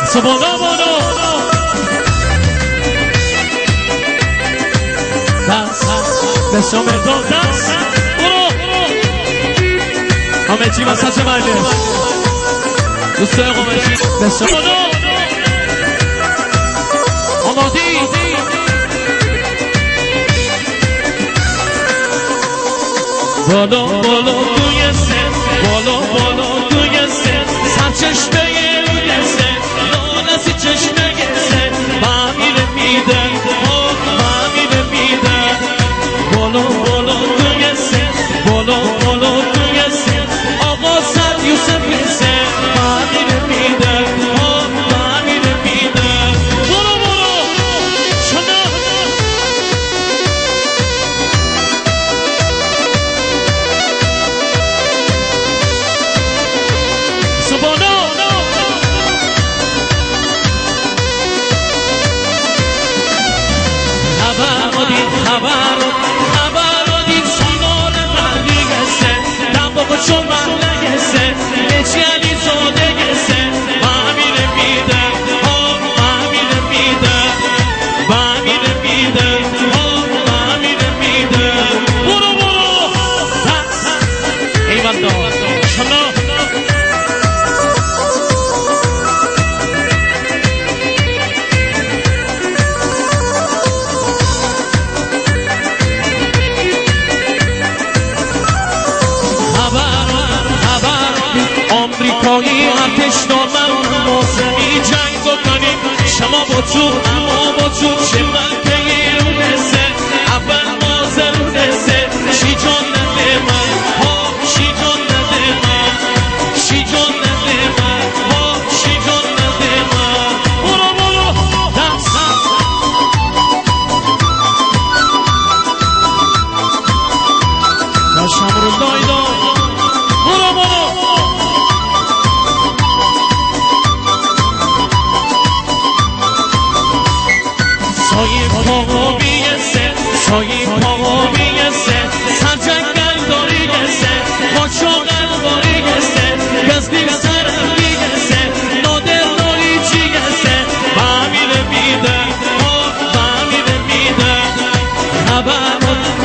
سبانا بانا دست مردم دست برو همه چی وسط مرده دوستای قمشی دست بانا آمادی بالا بالا توی سن بالا بالا توی سن سرچشمه روی سن لانسی چشمه سن معمیره میده معمیره میده بالا بالا توی سن بالا بالا توی سن آقا سر یوسف سن معمیره میده معمیره میده برو برو شما سبانا خبر دید سالار مردی گسته دنباقو چون محله گسته نچی علی زاده گسته معمیره میده معمیره میده معمیره میده معمیره میده برو برو ایوان دار شما آمریکایی ارتش دارم موسمی جنگ کنیم شما با تو اما با تو چه من پیرونسه اول مازرونسه شی جان نده من شی جان نده من شی جان نده من شی جان نده من برو برو دستم داشتم رو دایدا برو برو پاها بیسه سایه پاها بیسه سر جنگل داری گسه ما چاقل باری گسه گزدی سرم بیگسه نادر داری چی گسه معمیره میده معمیره میده خبر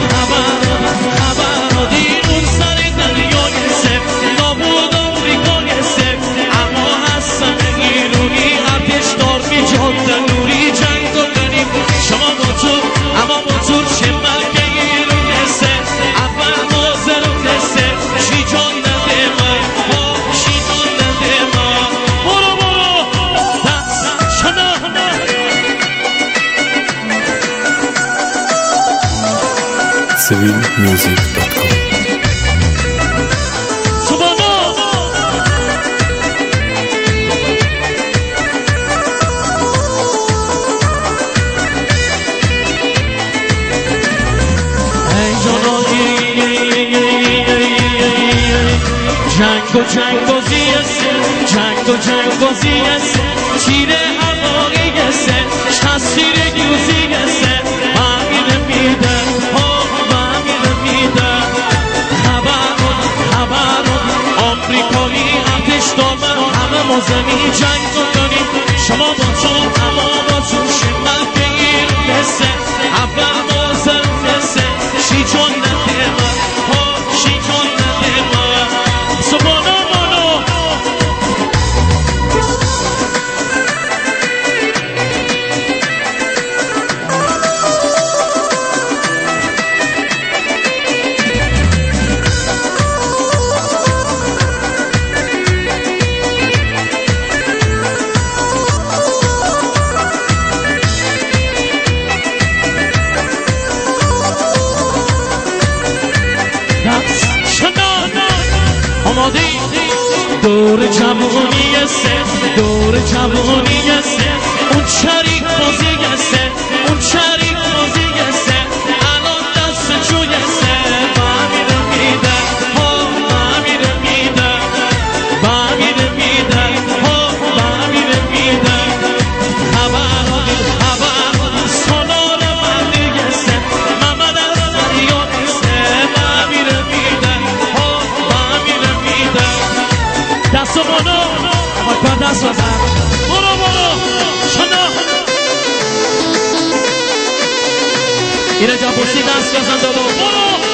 اون سر دریا گسه نابود آمریکا گسه اما هستم ایرونی ارتش دار میجاد نوری جنگ کنیم شما با تو اما با تو چه مرگه ایرونسه اول مازرونسه شی جان نده من شی جان نده من برو برو دست شنا civilmusic.com جنگ و زیسته تیره هوایی گسته شستیر گیوزی گسته معمیره میده معمیره میده خبر آمریکایی ارتش دارم همه مازمی جنگ کنیم شما با تو اما با تو شمال بگیر نسته اول مازر نسته شی جان نده من شی جان نده من سبانا دور جوانی سه اون شریک بازی سه اون شریک بازی سه الان دست جوی سه معمیره میده معمیره میده معمیره میده معمیره میده خبر سالار مردی سه محمد از دریان سه معمیره میده معمیره میده دست و بالا دست بزن برو برو اینجا پرسی دست بزن دلو برو